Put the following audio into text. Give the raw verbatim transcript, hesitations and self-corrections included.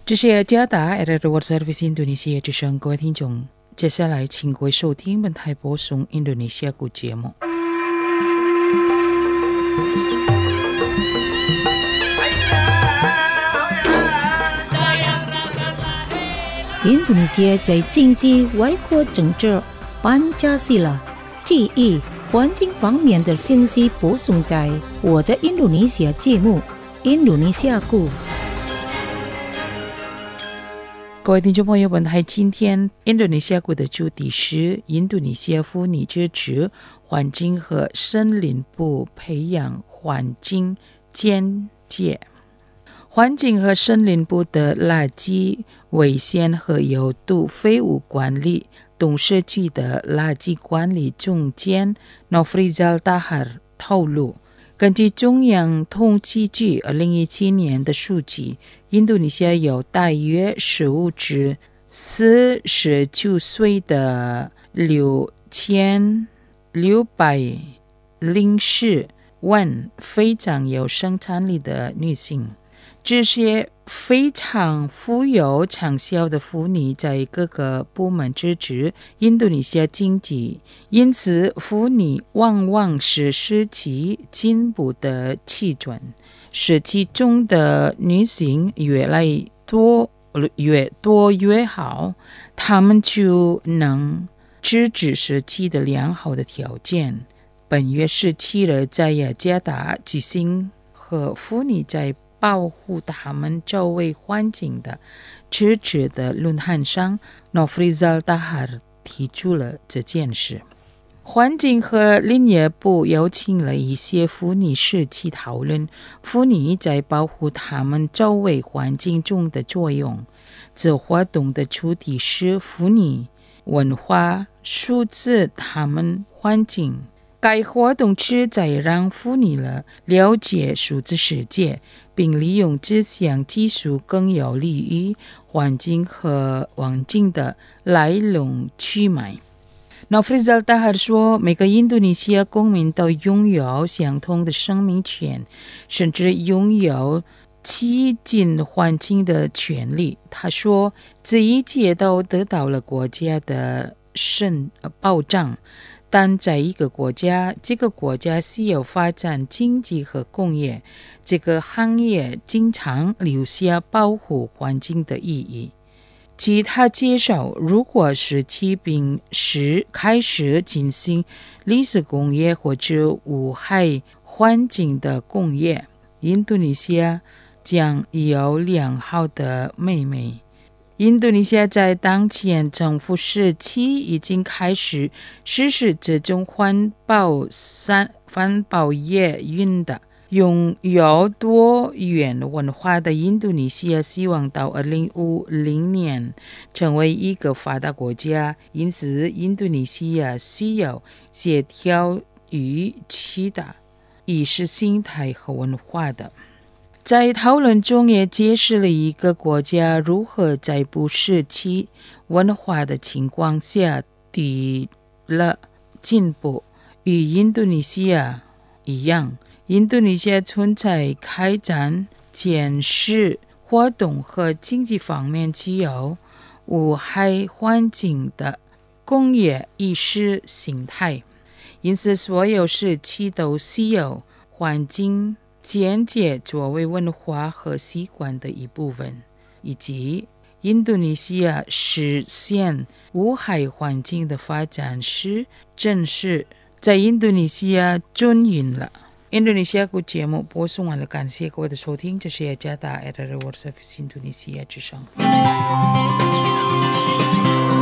这是加达 at the World Service Indonesia 之声，各位听众，接下来请各位收听本台播送印度尼西亚语节目。 印度尼西亚在经济、外交、政治、班加西拉、记忆、环境方面的信息播送在我的印度尼西亚节目《印度尼西亚故》。 各位听众朋友，本台今天印度尼西亚故的主题是印度尼西亚妇女支持环境和森林部培养环境监界。环境和森林部的垃圾危险和有毒废物管理董事局的垃圾管理总监 Nofrizal Tahar 透露，根据中央统计局二零一七年的数据，印度尼西亚有大约十五至四十九岁的六千六百零四万非常有生产力的女性。这些非常富有长效的妇女在各个部门支持印度尼西亚经济，因此妇女往往是时期进步的基准。时期中的女性越来越多越多越好，她们就能支持时期的良好的条件。本月十七日在雅加达举行和妇女在保护他们周围环境的支持的论坛上， Nofrizal Tahar 提出了这件事。环境和林业部邀请了一些妇女时期讨论妇女在保护他们周围环境中的作用。这活动的主题是妇女文化数字他们环境。该活动旨在让妇女了解数字世界，并利用这项技术更有利于环境和环境的来龙去脉。Nofrizal Tahar 说，每个印度尼西亚公民都拥有相同的生命权，甚至拥有亲近环境的权利。他说，这一切都得到了国家的保障。但在一个国家，这个国家需要发展经济和工业，这个行业经常留下保护环境的意义。据他介绍，如果是其并是开始进行历史工业或者无害环境的工业，印度尼西亚将有良好的美美。印度尼西亚在当前政府时期已经开始实施这种环保环保业运的。拥有多元文化的印度尼西亚希望到二零五零年成为一个发达国家，因此印度尼西亚需要协调与其他意识形态和文化的。在讨论中也揭示了一个国家如何在不失去文化的情况下取了进步。与印度尼西亚一样，印度尼西亚存在开展建设活动和经济方面具有无害环境的工业意识形态，因此所有时期都需要环境简介作为文化和习惯的一部分，以及印度尼西亚实现无害环境的发展是正是在印度尼西亚遵循了。印度尼西亚节目播送完了，感谢各位的收听，这是雅加达 at the World Service Indonesia 之声。